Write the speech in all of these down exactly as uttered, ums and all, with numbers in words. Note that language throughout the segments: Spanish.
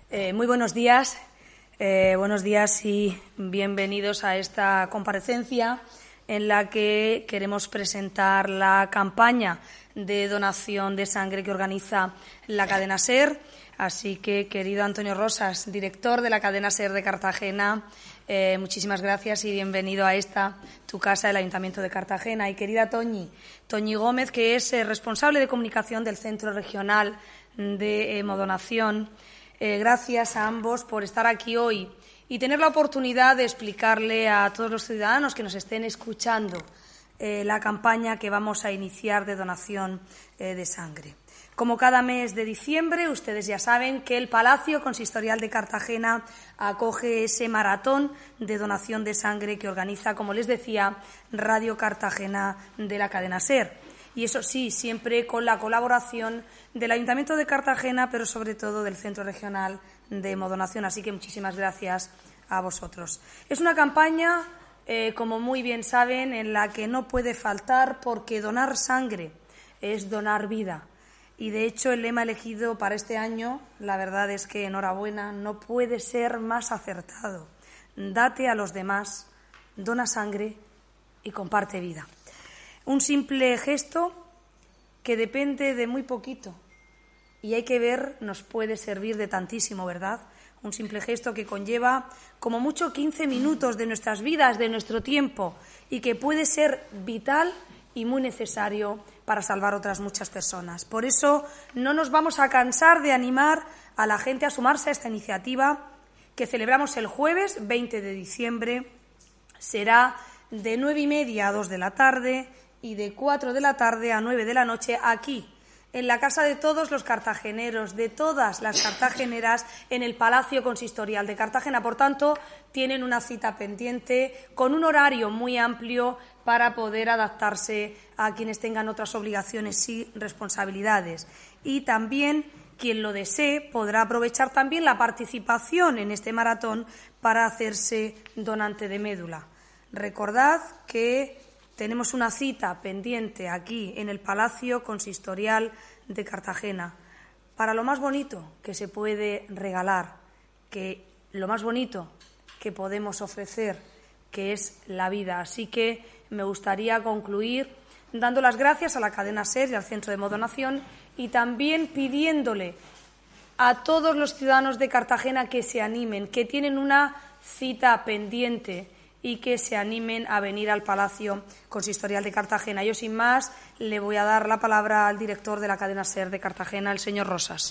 Eh, muy buenos días, eh, buenos días y bienvenidos a esta comparecencia en la que queremos presentar la campaña de donación de sangre que organiza la cadena SER. Así que, querido Antonio Rosas, director de la cadena SER de Cartagena, eh, muchísimas gracias y bienvenido a esta, tu casa, el Ayuntamiento de Cartagena. Y querida Toñi, Toñi Gómez, que es eh, responsable de comunicación del Centro Regional de Hemodonación. Eh, gracias a ambos por estar aquí hoy y tener la oportunidad de explicarle a todos los ciudadanos que nos estén escuchando eh, la campaña que vamos a iniciar de donación eh, de sangre. Como cada mes de diciembre, ustedes ya saben que el Palacio Consistorial de Cartagena acoge ese maratón de donación de sangre que organiza, como les decía, Radio Cartagena de la cadena SER. Y eso sí, siempre con la colaboración del Ayuntamiento de Cartagena, pero sobre todo del Centro Regional de Hemodonación. Así que muchísimas gracias a vosotros. Es una campaña, eh, como muy bien saben, en la que no puede faltar, porque donar sangre es donar vida. Y, de hecho, el lema elegido para este año, la verdad es que, enhorabuena, no puede ser más acertado. Date a los demás, dona sangre y comparte vida. Un simple gesto que depende de muy poquito y hay que ver, nos puede servir de tantísimo, ¿verdad? Un simple gesto que conlleva como mucho quince minutos de nuestras vidas, de nuestro tiempo, y que puede ser vital y muy necesario para salvar otras muchas personas. Por eso no nos vamos a cansar de animar a la gente a sumarse a esta iniciativa que celebramos el jueves veinte de diciembre. Será de nueve y media a dos de la tarde y de cuatro de la tarde a nueve de la noche aquí, en la casa de todos los cartageneros, de todas las cartageneras, en el Palacio Consistorial de Cartagena. Por tanto, tienen una cita pendiente con un horario muy amplio para poder adaptarse a quienes tengan otras obligaciones y responsabilidades. Y también, quien lo desee, podrá aprovechar también la participación en este maratón para hacerse donante de médula. Recordad que tenemos una cita pendiente aquí en el Palacio Consistorial de Cartagena para lo más bonito que se puede regalar, que lo más bonito que podemos ofrecer, que es la vida. Así que me gustaría concluir dando las gracias a la cadena SER y al Centro de Hemodonación y también pidiéndole a todos los ciudadanos de Cartagena que se animen, que tienen una cita pendiente y que se animen a venir al Palacio Consistorial de Cartagena. Yo, sin más, le voy a dar la palabra al director de la cadena SER de Cartagena, el señor Rosas.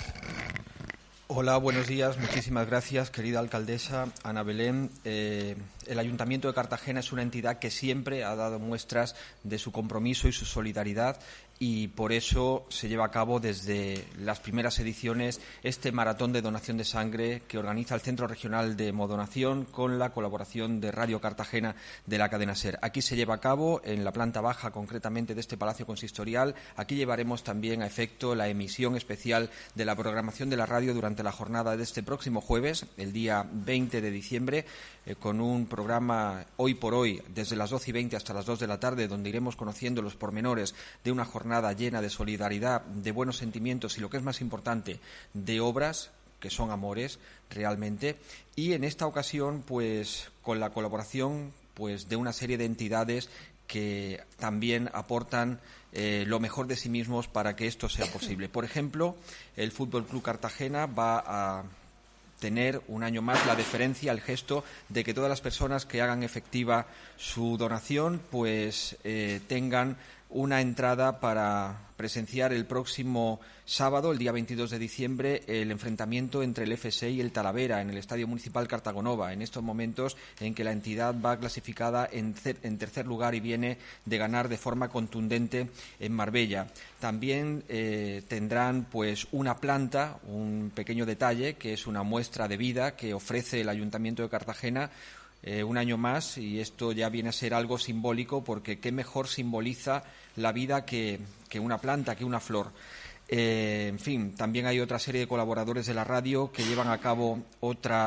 Hola, buenos días. Muchísimas gracias, querida alcaldesa Ana Belén. Eh, el Ayuntamiento de Cartagena es una entidad que siempre ha dado muestras de su compromiso y su solidaridad, y por eso se lleva a cabo desde las primeras ediciones este maratón de donación de sangre que organiza el Centro Regional de Hemodonación con la colaboración de Radio Cartagena de la cadena SER. Aquí se lleva a cabo en la planta baja, concretamente, de este Palacio Consistorial. Aquí llevaremos también a efecto la emisión especial de la programación de la radio durante la jornada de este próximo jueves, el día veinte de diciembre, eh, con un programa Hoy por Hoy desde las doce y veinte hasta las dos de la tarde, donde iremos conociendo los pormenores de una jornada llena de solidaridad, de buenos sentimientos y, lo que es más importante, de obras que son amores realmente. Y en esta ocasión, pues con la colaboración pues de una serie de entidades que también aportan eh, lo mejor de sí mismos para que esto sea posible. Por ejemplo, el Fútbol Club Cartagena va a tener un año más la deferencia, el gesto de que todas las personas que hagan efectiva su donación pues eh, tengan una entrada para presenciar el próximo sábado, el día veintidós de diciembre, el enfrentamiento entre el F S y el Talavera en el Estadio Municipal Cartagonova, en estos momentos en que la entidad va clasificada en, en tercer lugar y viene de ganar de forma contundente en Marbella. También eh, tendrán pues una planta, un pequeño detalle, que es una muestra de vida que ofrece el Ayuntamiento de Cartagena Eh, un año más, y esto ya viene a ser algo simbólico, porque qué mejor simboliza la vida que, que una planta, que una flor. Eh, en fin, también hay otra serie de colaboradores de la radio que llevan a cabo otras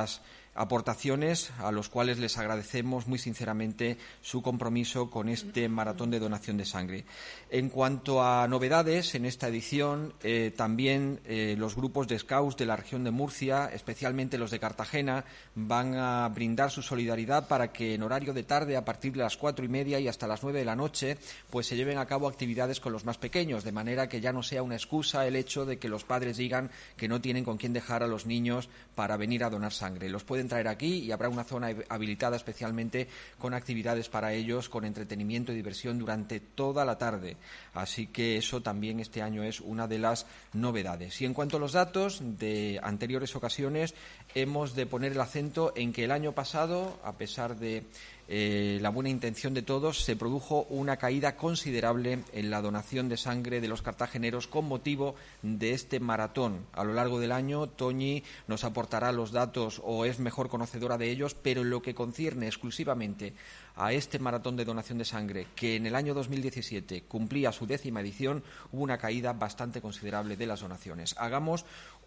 aportaciones a los cuales les agradecemos muy sinceramente su compromiso con este maratón de donación de sangre. En cuanto a novedades, en esta edición eh, también eh, los grupos de Scouts de la región de Murcia, especialmente los de Cartagena, van a brindar su solidaridad para que en horario de tarde, a partir de las cuatro y media y hasta las nueve de la noche, pues se lleven a cabo actividades con los más pequeños, de manera que ya no sea una excusa el hecho de que los padres digan que no tienen con quién dejar a los niños para venir a donar sangre. Los pueden traer aquí y habrá una zona habilitada especialmente con actividades para ellos, con entretenimiento y diversión durante toda la tarde. Así que eso también este año es una de las novedades. Y en cuanto a los datos de anteriores ocasiones, hemos de poner el acento en que el año pasado, a pesar de Eh, la buena intención de todos, se produjo una caída considerable en la donación de sangre de los cartageneros con motivo de este maratón. A lo largo del año, Toñi nos aportará los datos o es mejor conocedora de ellos, pero en lo que concierne exclusivamente a este maratón de donación de sangre, que en el año dos mil diecisiete cumplía su décima edición, hubo una caída bastante considerable de las donaciones. Hagamos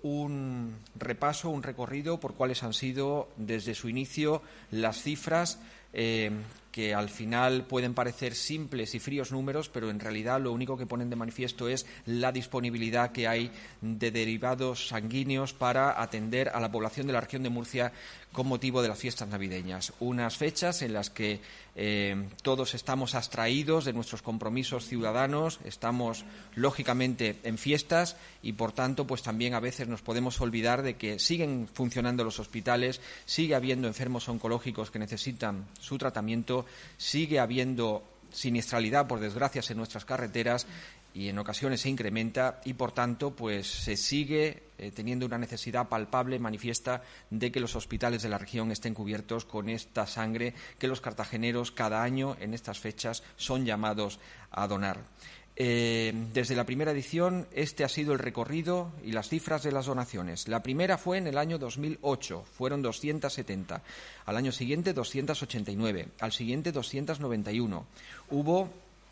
un repaso, un recorrido por cuáles han sido desde su inicio las cifras eh, que al final pueden parecer simples y fríos números, pero en realidad lo único que ponen de manifiesto es la disponibilidad que hay de derivados sanguíneos para atender a la población de la región de Murcia con motivo de las fiestas navideñas. Unas fechas en las que eh, todos estamos abstraídos de nuestros compromisos ciudadanos, estamos lógicamente en fiestas y, por tanto, pues también a veces nos podemos olvidar de que siguen funcionando los hospitales, sigue habiendo enfermos oncológicos que necesitan su tratamiento, sigue habiendo siniestralidad, por desgracia, en nuestras carreteras y en ocasiones se incrementa y, por tanto, pues se sigue eh, teniendo una necesidad palpable, manifiesta, de que los hospitales de la región estén cubiertos con esta sangre que los cartageneros cada año en estas fechas son llamados a donar. Eh, desde la primera edición, este ha sido el recorrido y las cifras de las donaciones. La primera fue en el año dos mil ocho, fueron doscientas setenta. Al año siguiente, doscientas ochenta y nueve. Al siguiente, doscientas noventa y uno. Hubo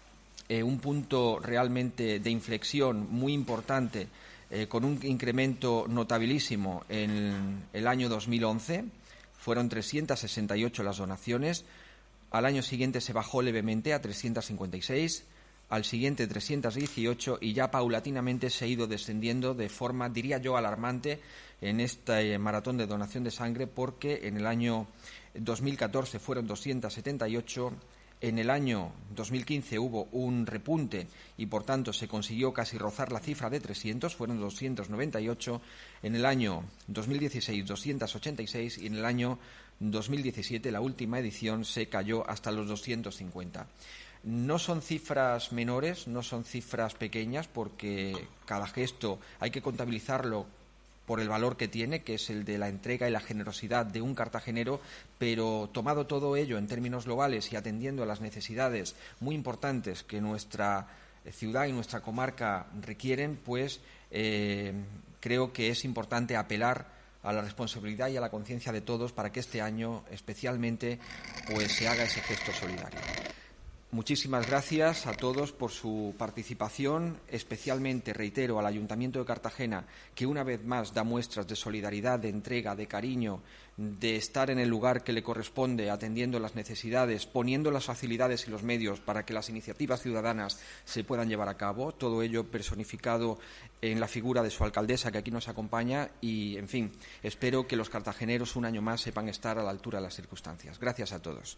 eh, un punto realmente de inflexión muy importante, eh, con un incremento notabilísimo en el año dos mil once. Fueron trescientas sesenta y ocho las donaciones. Al año siguiente se bajó levemente a trescientas cincuenta y seis. Al siguiente trescientas dieciocho y ya paulatinamente se ha ido descendiendo de forma, diría yo, alarmante en este maratón de donación de sangre, porque en el año dos mil catorce fueron doscientas setenta y ocho, en el año dos mil quince hubo un repunte y, por tanto, se consiguió casi rozar la cifra de trescientos, fueron doscientos noventa y ocho, en el año dos mil dieciséis doscientas ochenta y seis y en el año dos mil diecisiete, la última edición, se cayó hasta los doscientos cincuenta. No son cifras menores, no son cifras pequeñas, porque cada gesto hay que contabilizarlo por el valor que tiene, que es el de la entrega y la generosidad de un cartagenero, pero tomado todo ello en términos globales y atendiendo a las necesidades muy importantes que nuestra ciudad y nuestra comarca requieren, pues eh, creo que es importante apelar a la responsabilidad y a la conciencia de todos para que este año especialmente pues se haga ese gesto solidario. Muchísimas gracias a todos por su participación, especialmente, reitero, al Ayuntamiento de Cartagena, que una vez más da muestras de solidaridad, de entrega, de cariño, de estar en el lugar que le corresponde, atendiendo las necesidades, poniendo las facilidades y los medios para que las iniciativas ciudadanas se puedan llevar a cabo, todo ello personificado en la figura de su alcaldesa, que aquí nos acompaña, y, en fin, espero que los cartageneros un año más sepan estar a la altura de las circunstancias. Gracias a todos.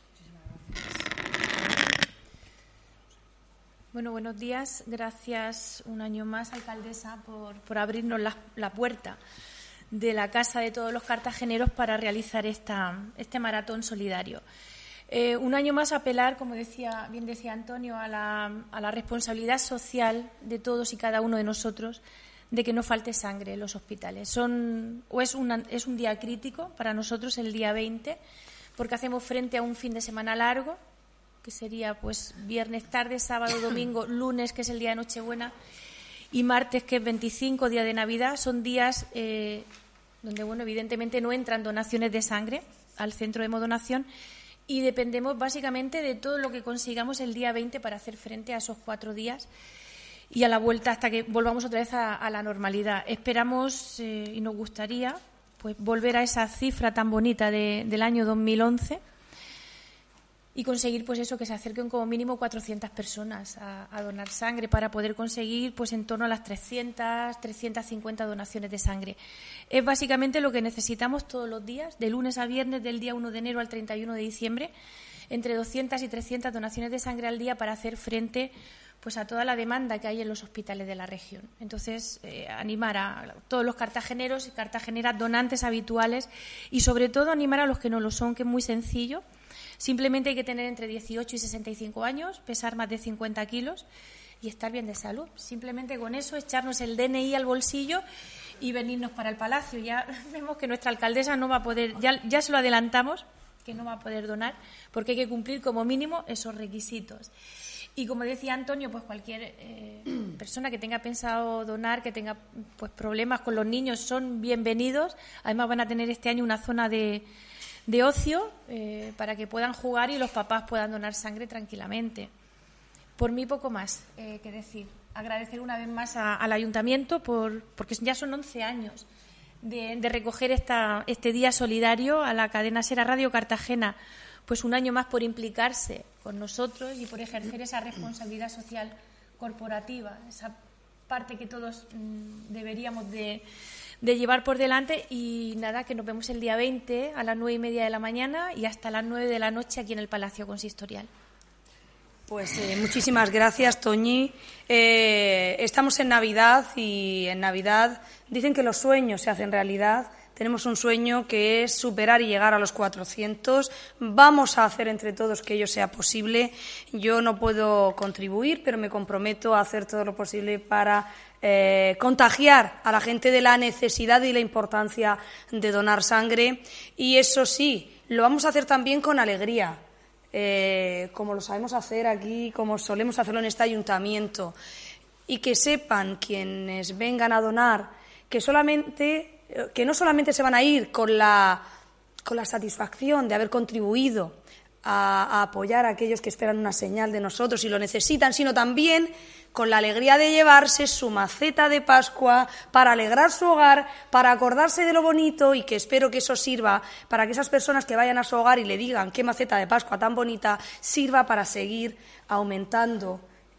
Bueno, buenos días. Gracias un año más, alcaldesa, por, por abrirnos la, la puerta de la casa de todos los cartageneros para realizar esta, este maratón solidario. Eh, un año más apelar, como decía, bien decía Antonio, a la, a la responsabilidad social de todos y cada uno de nosotros de que no falte sangre en los hospitales. Son, o es, una, es un día crítico para nosotros, el día veinte, porque hacemos frente a un fin de semana largo, que sería pues viernes tarde, sábado, domingo, lunes, que es el día de Nochebuena, y martes, que es veinticinco, día de Navidad. Son días eh, donde, bueno, evidentemente no entran donaciones de sangre al centro de hemodonación y dependemos básicamente de todo lo que consigamos el día veinte para hacer frente a esos cuatro días y a la vuelta hasta que volvamos otra vez a, a la normalidad. Esperamos eh, y nos gustaría pues volver a esa cifra tan bonita de, del año dos mil once y conseguir pues eso, que se acerquen como mínimo cuatrocientas personas a, a donar sangre para poder conseguir pues en torno a las trescientas, trescientas cincuenta donaciones de sangre. Es básicamente lo que necesitamos todos los días, de lunes a viernes, del día uno de enero al treinta y uno de diciembre, entre doscientas y trescientas donaciones de sangre al día para hacer frente pues a toda la demanda que hay en los hospitales de la región. Entonces, eh, animar a todos los cartageneros y cartageneras donantes habituales y, sobre todo, animar a los que no lo son, que es muy sencillo. Simplemente hay que tener entre dieciocho y sesenta y cinco años, pesar más de cincuenta kilos y estar bien de salud. Simplemente con eso, echarnos el D N I al bolsillo y venirnos para el Palacio. Ya vemos que nuestra alcaldesa no va a poder, ya, ya se lo adelantamos, que no va a poder donar, porque hay que cumplir como mínimo esos requisitos. Y como decía Antonio, pues cualquier eh, persona que tenga pensado donar, que tenga pues problemas con los niños, son bienvenidos. Además van a tener este año una zona de, de ocio eh, para que puedan jugar y los papás puedan donar sangre tranquilamente. Por mí poco más eh, que decir. Agradecer una vez más a, al Ayuntamiento por, porque ya son once años de, de recoger esta, este día solidario, a la cadena SER, a Radio Cartagena, pues un año más por implicarse con nosotros y por ejercer esa responsabilidad social corporativa, esa parte que todos mmm, deberíamos de, de llevar por delante. Y nada, que nos vemos el día veinte a las nueve y media de la mañana y hasta las nueve de la noche aquí en el Palacio Consistorial. Pues eh, muchísimas gracias, Toñi. Eh, estamos en Navidad y en Navidad dicen que los sueños se hacen realidad. Tenemos un sueño que es superar y llegar a los cuatrocientos. Vamos a hacer entre todos que ello sea posible. Yo no puedo contribuir, pero me comprometo a hacer todo lo posible para eh, contagiar a la gente de la necesidad y la importancia de donar sangre. Y eso sí, lo vamos a hacer también con alegría. Eh, como lo sabemos hacer aquí, como solemos hacerlo en este ayuntamiento, y que sepan quienes vengan a donar que solamente, que no solamente se van a ir con la, con la satisfacción de haber contribuido a, a apoyar a aquellos que esperan una señal de nosotros y lo necesitan, sino también con la alegría de llevarse su maceta de Pascua para alegrar su hogar, para acordarse de lo bonito, y que espero que eso sirva para que esas personas que vayan a su hogar y le digan qué maceta de Pascua tan bonita, sirva para seguir aumentando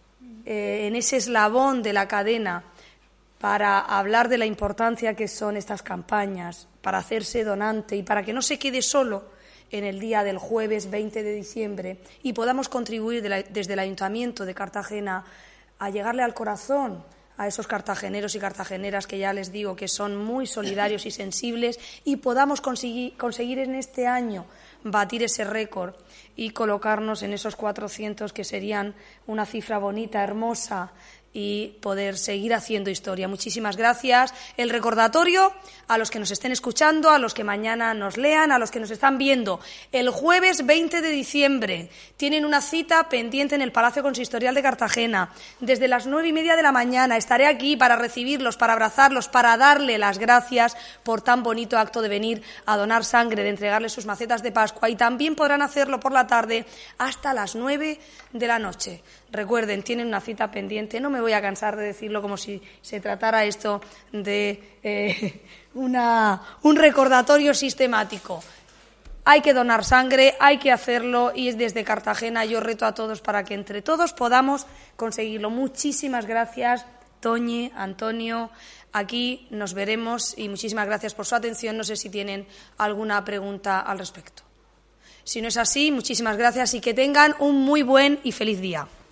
eh, en ese eslabón de la cadena, para hablar de la importancia que son estas campañas, para hacerse donante y para que no se quede solo en el día del jueves veinte de diciembre y podamos contribuir de la, desde el Ayuntamiento de Cartagena a llegarle al corazón a esos cartageneros y cartageneras que ya les digo que son muy solidarios y sensibles, y podamos conseguir, conseguir en este año batir ese récord y colocarnos en esos cuatrocientos, que serían una cifra bonita, hermosa, y poder seguir haciendo historia. Muchísimas gracias. El recordatorio a los que nos estén escuchando, a los que mañana nos lean, a los que nos están viendo. El jueves veinte de diciembre tienen una cita pendiente en el Palacio Consistorial de Cartagena. Desde las nueve y media de la mañana estaré aquí para recibirlos, para abrazarlos, para darle las gracias por tan bonito acto de venir a donar sangre, de entregarles sus macetas de Pascua, y también podrán hacerlo por la tarde hasta las nueve de la noche. Recuerden, tienen una cita pendiente. No me voy a cansar de decirlo como si se tratara esto de eh, una, un recordatorio sistemático. Hay que donar sangre, hay que hacerlo, y desde Cartagena yo reto a todos para que entre todos podamos conseguirlo. Muchísimas gracias, Toñi, Antonio. Aquí nos veremos y muchísimas gracias por su atención. No sé si tienen alguna pregunta al respecto. Si no es así, muchísimas gracias y que tengan un muy buen y feliz día.